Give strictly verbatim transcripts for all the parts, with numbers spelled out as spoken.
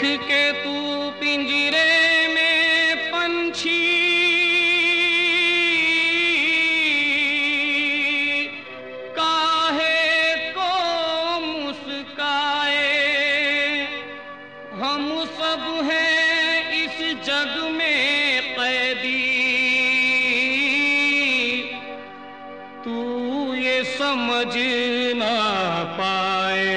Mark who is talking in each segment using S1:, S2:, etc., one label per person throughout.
S1: के तू पिंजरे में पंछी, काहे को मुस्काए। हम सब हैं इस जग में कैदी, तू ये समझ ना पाए।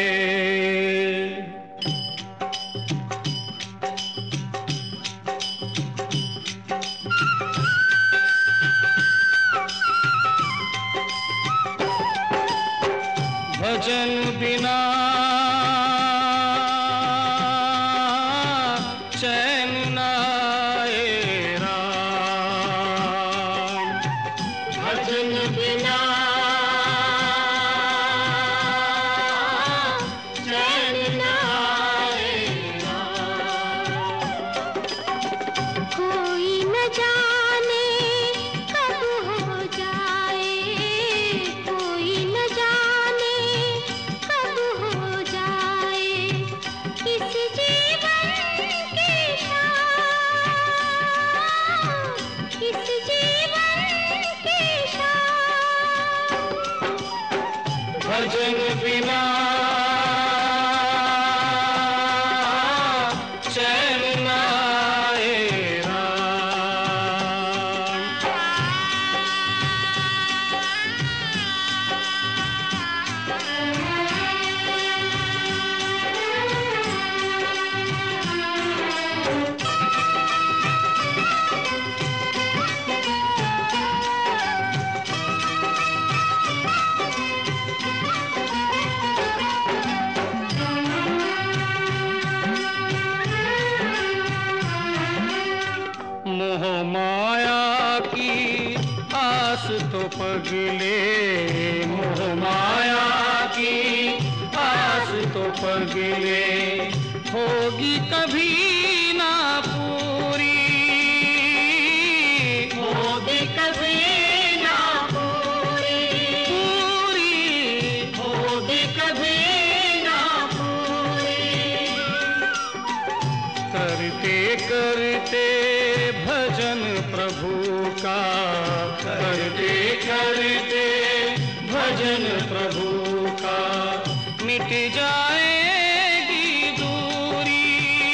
S1: भजन बिना चैन न आए राम,
S2: भजन बिना चैन न आए राम। कोई न जाने कब हो जाए, कोई न जाने कब हो जाए इस जीवन की शाम, इस जीवन की शाम।
S1: भजन बिना चैन न आए राम। मोह माया की आस तो पगले, मोह माया की आस तो पगले, होगी कभी ना पूरी,
S2: होगी कभी ना पूरी,
S1: पूरी
S2: होगी कभी ना पूरी।
S1: करते करते भजन प्रभु का, करते करते भजन प्रभु का, मिट जाएगी दूरी,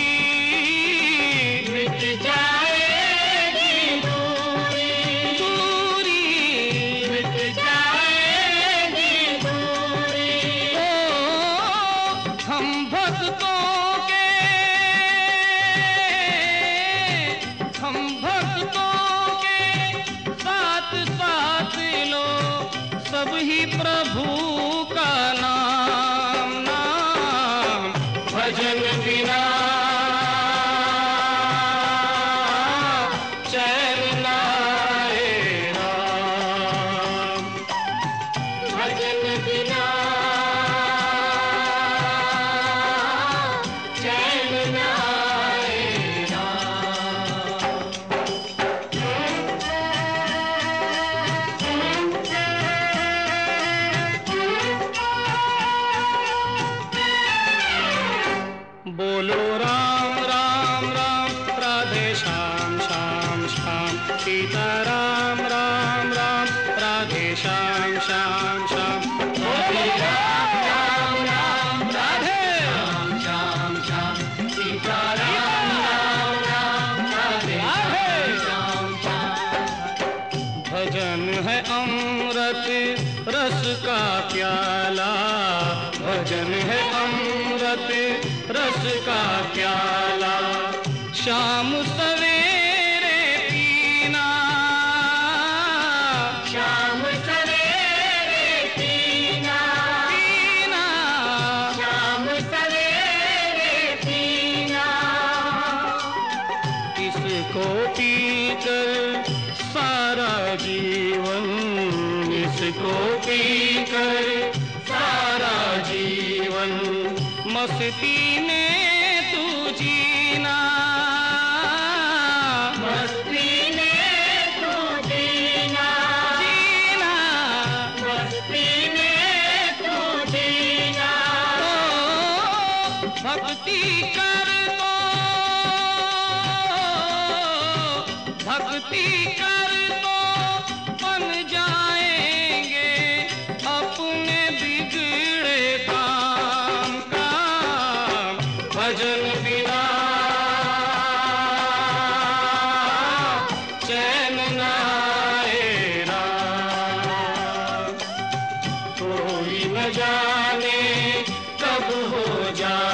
S2: मिट जाएगी दूरी,
S1: दूरी
S2: मिट जाएगी दूरी।
S1: ओ हम भक्तों के, हम भक्तों के साथ साथ लो सब ही प्रभु का नाम, नाम। भजन बिना चैन न आए राम,
S2: भजन बिना चैन न आए राम।
S1: बोलो राम राम राम, राधे श्याम श्याम श्याम, सीता राम राम राम, राधे श्याम श्याम श्याम। बोलो राम राम राम, राधे श्याम श्याम श्याम, सीता राम राम राम, राधे श्याम श्याम। भजन है अमृत रस का प्याला, भजन है अमृत रस का प्याला, शाम सवेरे पीना,
S2: शाम सवेरे पीना,
S1: पीना।
S2: शाम सवेरे पीना।
S1: इसको पीकर सारा जीवन, इसको पीकर सारा जीवन, मस्ती में तू जीना,
S2: मस्ती में तू जीना,
S1: जीना।
S2: मस्ती में तू जीना।
S1: ओ भक्ति कर तो भक्ति कर तो बन जाएंगे अपने बिगड़े काम काम। भजन बिना चैन न आए राम, कोई न जाने कब हो जाए